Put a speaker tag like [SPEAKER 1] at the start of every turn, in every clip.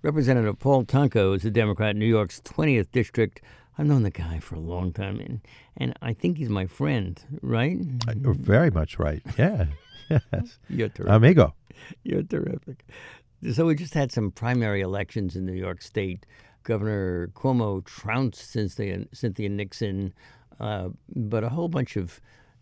[SPEAKER 1] Representative Paul Tonko is a Democrat in New York's 20th District. I've known the guy for a long time, and I think he's my friend, right?
[SPEAKER 2] You're very much right. Yeah. Yes.
[SPEAKER 1] You're terrific.
[SPEAKER 2] Amigo.
[SPEAKER 1] You're terrific. So we just had some primary elections in New York State. Governor Cuomo trounced Cynthia Nixon, but a whole bunch of,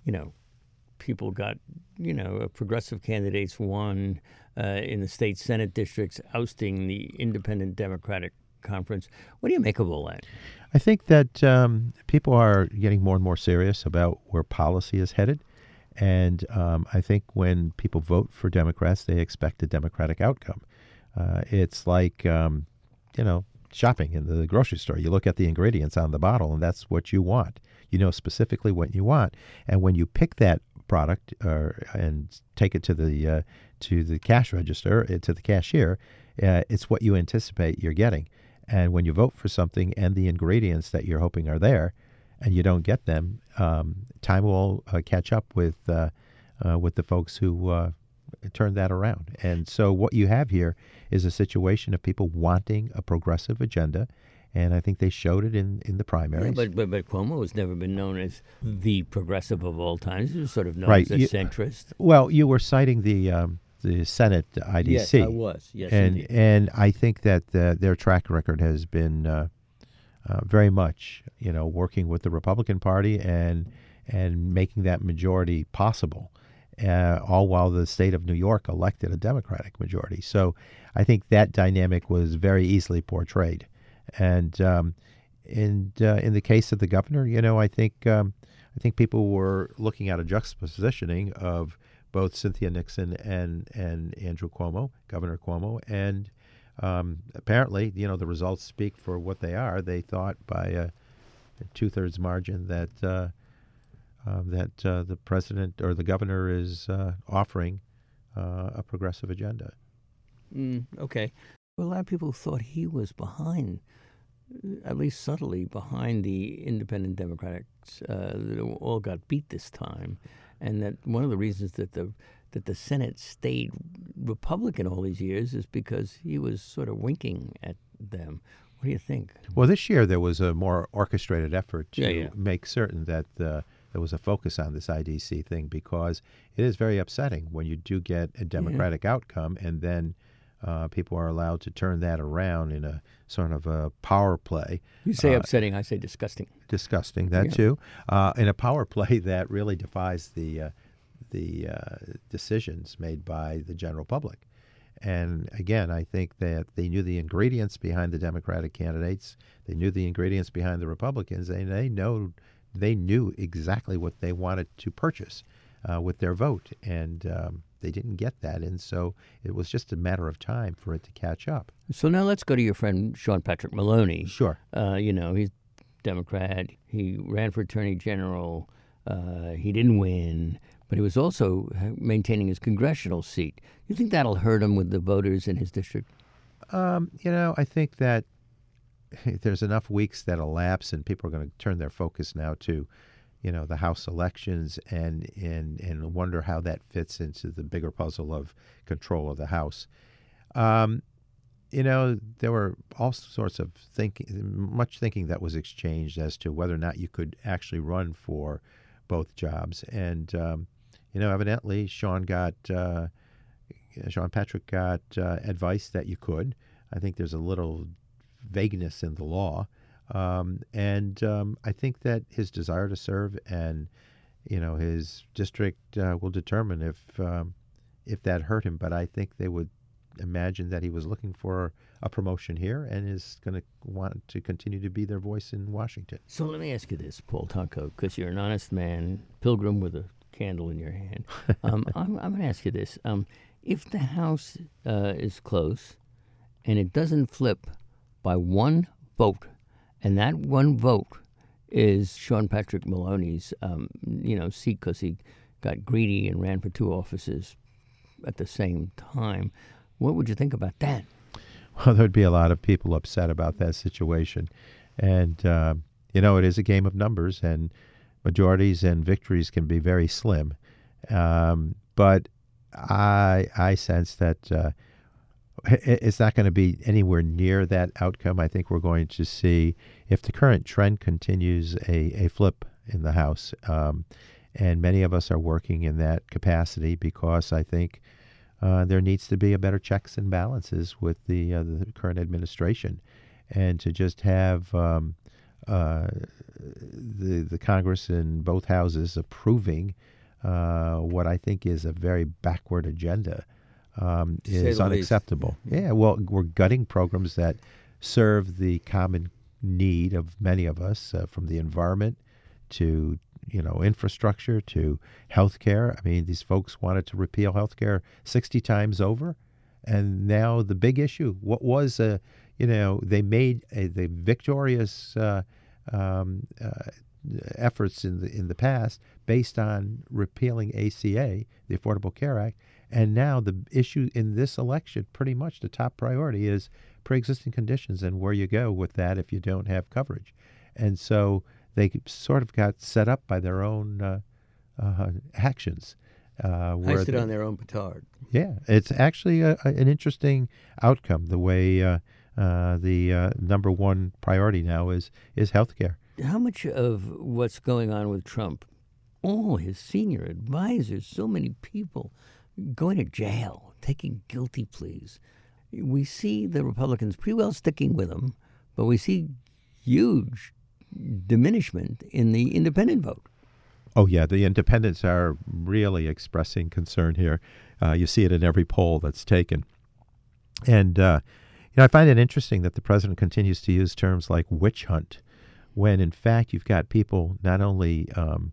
[SPEAKER 1] people got, progressive candidates won in the state Senate districts, ousting the Independent Democratic Conference. What do you make of all that?
[SPEAKER 2] I think that people are getting more and more serious about where policy is headed. And I think when people vote for Democrats, they expect a Democratic outcome. It's like, shopping in the grocery store. You look at the ingredients on the bottle, and that's what you want. You know specifically what you want. And when you pick that product and take it to the cash register, to the cashier, it's what you anticipate you're getting. And when you vote for something and the ingredients that you're hoping are there, and you don't get them, time will catch up with the folks who turn that around. And so what you have here is a situation of people wanting a progressive agenda, and I think they showed it in the primaries.
[SPEAKER 1] Yeah, but Cuomo has never been known as the progressive of all times. He was sort of known as a centrist.
[SPEAKER 2] Well, you were citing the Senate IDC.
[SPEAKER 1] Yes, I was. Yes, indeed.
[SPEAKER 2] And I think that their track record has been very much, working with the Republican Party and making that majority possible, all while the state of New York elected a Democratic majority. So I think that dynamic was very easily portrayed. And in the case of the governor, I think people were looking at a juxtapositioning of both Cynthia Nixon and Andrew Cuomo, Governor Cuomo, and apparently, the results speak for what they are. They thought by a 2/3 margin that the president or the governor is offering a progressive agenda.
[SPEAKER 1] Okay. Well, a lot of people thought he was behind, at least subtly behind the Independent Democrats that all got beat this time, and that one of the reasons that the Senate stayed Republican all these years is because he was sort of winking at them. What do you think?
[SPEAKER 2] Well, this year there was a more orchestrated effort to make certain that there was a focus on this IDC thing, because it is very upsetting when you do get a Democratic outcome and then people are allowed to turn that around in a sort of a power play.
[SPEAKER 1] You say upsetting, I say disgusting.
[SPEAKER 2] Disgusting, that too. In a power play that really defies the decisions made by the general public. And again, I think that they knew the ingredients behind the Democratic candidates. They knew the ingredients behind the Republicans, and they knew exactly what they wanted to purchase with their vote. And they didn't get that, and so it was just a matter of time for it to catch up.
[SPEAKER 1] So now let's go to your friend Sean Patrick Maloney.
[SPEAKER 2] Sure.
[SPEAKER 1] He's Democrat. He ran for Attorney General. He didn't win, but he was also maintaining his congressional seat. You think that'll hurt him with the voters in his district?
[SPEAKER 2] I think that there's enough weeks that elapse, and people are going to turn their focus now to the House elections and wonder how that fits into the bigger puzzle of control of the House. There were all sorts of much thinking that was exchanged as to whether or not you could actually run for both jobs. And, evidently Sean Patrick got advice that you could. I think there's a little vagueness in the law. I think that his desire to serve and, his district will determine if that hurt him. But I think they would imagine that he was looking for a promotion here and is going to want to continue to be their voice in Washington.
[SPEAKER 1] So let me ask you this, Paul Tonko, because you're an honest man, pilgrim with a candle in your hand. I'm going to ask you this. If the House is close and it doesn't flip by one vote, and that one vote is Sean Patrick Maloney's, seat because he got greedy and ran for two offices at the same time. What would you think about that?
[SPEAKER 2] Well, there'd be a lot of people upset about that situation. And, it is a game of numbers, and majorities and victories can be very slim. But I sense that It's not going to be anywhere near that outcome. I think we're going to see, if the current trend continues, a flip in the House. And many of us are working in that capacity because I think there needs to be a better checks and balances with the current administration. And to just have the Congress in both houses approving what I think is a very backward agenda is unacceptable. Yeah, well, we're gutting programs that serve the common need of many of us, from the environment to infrastructure to healthcare. I mean, these folks wanted to repeal healthcare 60 times over, and now the big issue, what was they made the victorious efforts in the past based on repealing ACA, the Affordable Care Act, and now the issue in this election, pretty much the top priority, is pre-existing conditions and where you go with that if you don't have coverage. And so they sort of got set up by their own actions.
[SPEAKER 1] Hoisted on their own petard.
[SPEAKER 2] Yeah, it's actually an interesting outcome, the way the number one priority now is health care.
[SPEAKER 1] How much of what's going on with Trump, all his senior advisors, so many people going to jail, taking guilty pleas. We see the Republicans pretty well sticking with him, but we see huge diminishment in the independent vote.
[SPEAKER 2] Oh, yeah, the independents are really expressing concern here. You see it in every poll that's taken. And, I find it interesting that the president continues to use terms like witch hunt, when in fact you've got people not only,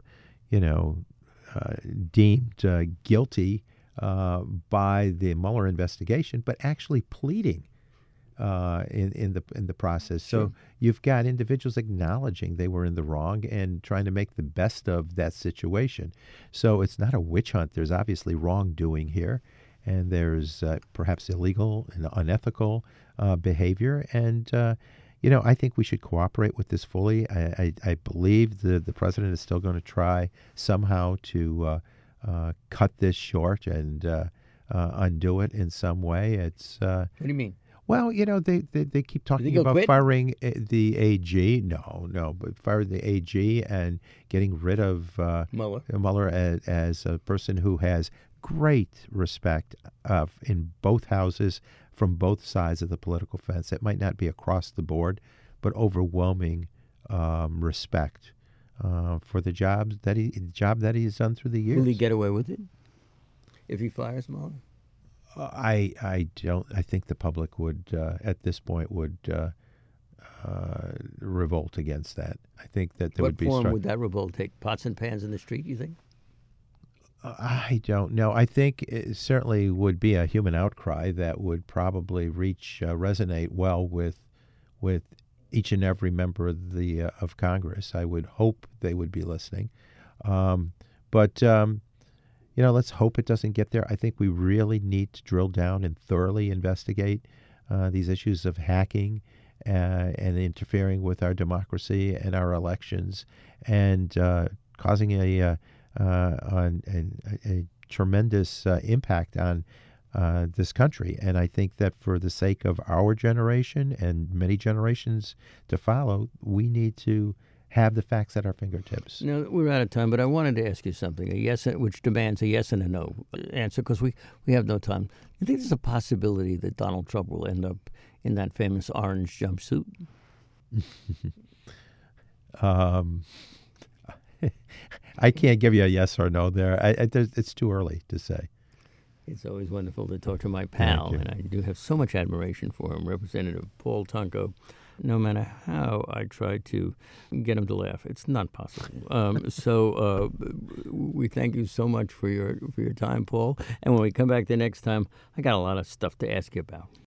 [SPEAKER 2] deemed guilty by the Mueller investigation, but actually pleading in the process.
[SPEAKER 1] Sure.
[SPEAKER 2] So you've got individuals acknowledging they were in the wrong and trying to make the best of that situation. So it's not a witch hunt. There's obviously wrongdoing here, and there's perhaps illegal and unethical behavior. And I think we should cooperate with this fully. I believe the president is still going to try somehow to cut this short and undo it in some way. It's
[SPEAKER 1] what do you mean?
[SPEAKER 2] Well, they keep talking about firing the AG. No, but firing the AG and getting rid of Mueller as a person who has great respect in both houses from both sides of the political fence. It might not be across the board, but overwhelming respect for the job that he's done through the years.
[SPEAKER 1] Will he get away with it if he fires Mueller?
[SPEAKER 2] I don't. I think the public would, at this point, would revolt against that. I think that there would be.
[SPEAKER 1] What form would that revolt take? Pots and pans in the street, you think?
[SPEAKER 2] I don't know. I think it certainly would be a human outcry that would probably resonate well with each and every member of Congress. I would hope they would be listening, but. Let's hope it doesn't get there. I think we really need to drill down and thoroughly investigate these issues of hacking and interfering with our democracy and our elections, and causing a tremendous impact on this country. And I think that for the sake of our generation and many generations to follow, we need to have the facts at our fingertips.
[SPEAKER 1] Now, we're out of time, but I wanted to ask you something, which demands a yes and a no answer, because we have no time. You think there's a possibility that Donald Trump will end up in that famous orange jumpsuit?
[SPEAKER 2] I can't give you a yes or no there. It's too early to say.
[SPEAKER 1] It's always wonderful to talk to my pal, and I do have so much admiration for him, Representative Paul Tonko. No matter how I try to get him to laugh, it's not possible. So we thank you so much for your time, Paul. And when we come back the next time, I got a lot of stuff to ask you about.